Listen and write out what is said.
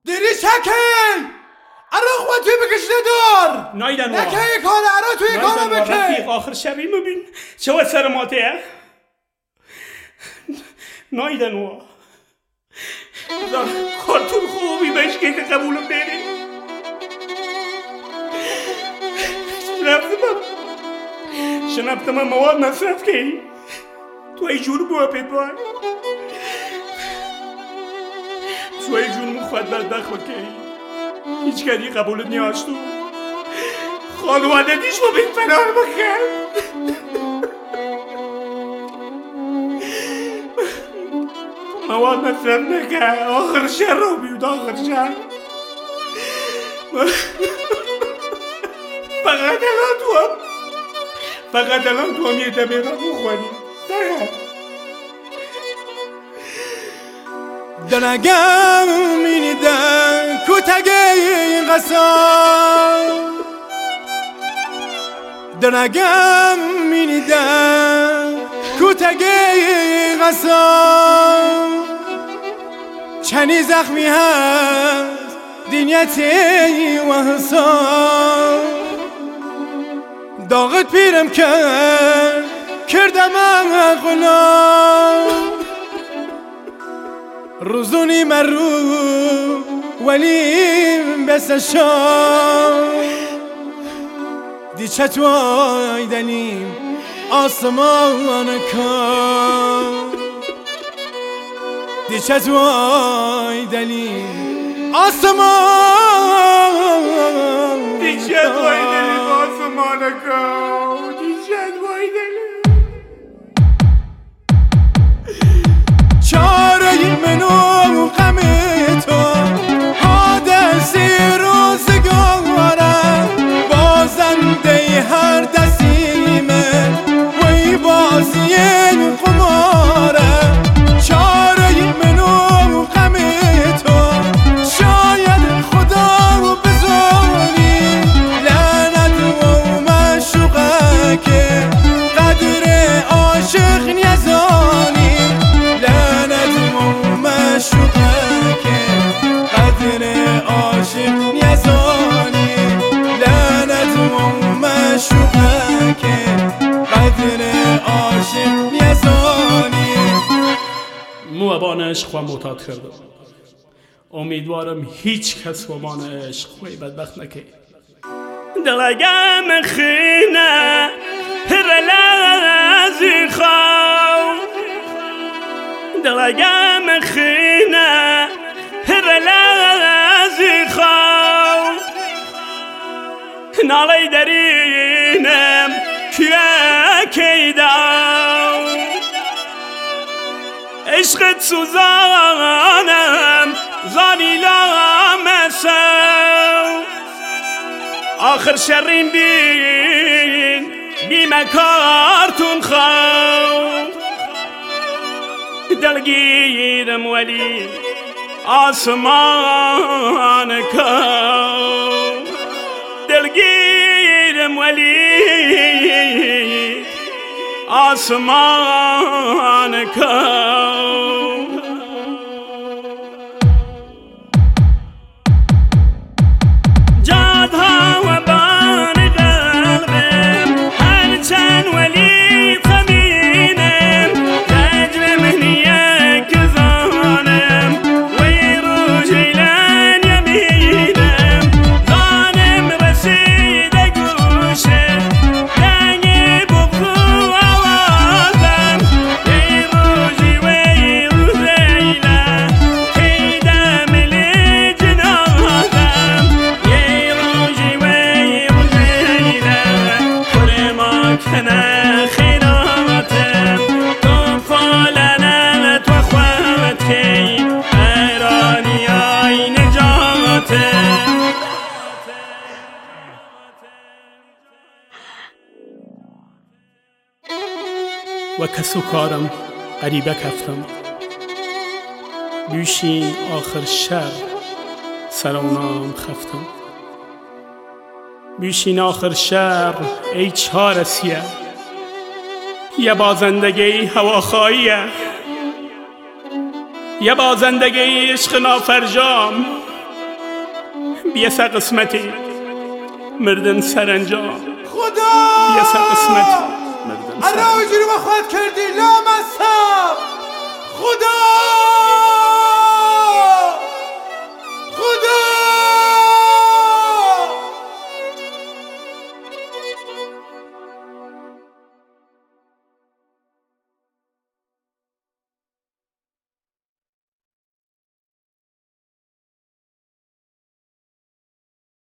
دیری شکی عراق و توی بکش ندار نایدن وا نکه یک حال عراق توی کارا بکش رفیق آخر شبی مبین چه سر ماته نایدن وا کارتون خوبی بهش که قبولم دیدی شنفتم مواد مصرف که تو ای جور بوا پیدوان تو ای جور مخواد بدبخت بکی هیچ کدی قبولت نیاز تو خانواده دیش با بین فنار بخیر مواد مصرف نکه آخر شهر رو بیود آخر شهر فقط الان تو هم یه دبه را بخوری فقط دنگم مینیدن کتگه قصار دنگم مینیدن کتگه قصار چنی زخمی هست دینیتی و حسار داغت پیرم کردم غلام روزونی مرو ولی بس شام دیچه توی دلیم آسمان کن دیچه توی دلیم آسمان دیچه توی دلیم آسمان کن دیچه توی دلیم چاره منو غم تو حادثی روزگارم بازنده هر دستیمه وی بازی قمارم چاره منو غم تو شاید خدا بزاری لعنت و مشوقه که قدر عاشق نیزانی موابان عشق و معتاد کردم امیدوارم هیچ کس وابان عشق خوی بدبخت نکه دلگم خینه هرلازی خواو دلگم خینه هرلازی خواو نالی درینم که کیداو عشقت سوزانم زانی لامسو آخر شرین بین بیمه کارتون خواو دلگیرم ولی آسمان کو دلگیرم ولی آسمان کو جادها و بان قلبم هرچند ولی خمینم تجرم هنیک زانم وی رو جیلن یمینم زانم رسید گوشه دنگ بخو آوازم وی روزی وی روزیله کیدم لجنازم وی روزی وی روزیله کرما کنه خیراتم تو فالنت و خوابتی ایرانی ای نجاتم و کسو کارم قریبه کفتم بیشین آخر شب سرونام خفتم بیشین آخر شب ای چارسیه یه بازندگی هواخواهیه یه بازندگی عشق نافرجام بیسا قسمتی مردن سرانجام خدا بیسا قسمتی مردن الان سرانجام اینجوری با خواهد کردی لامصب خدا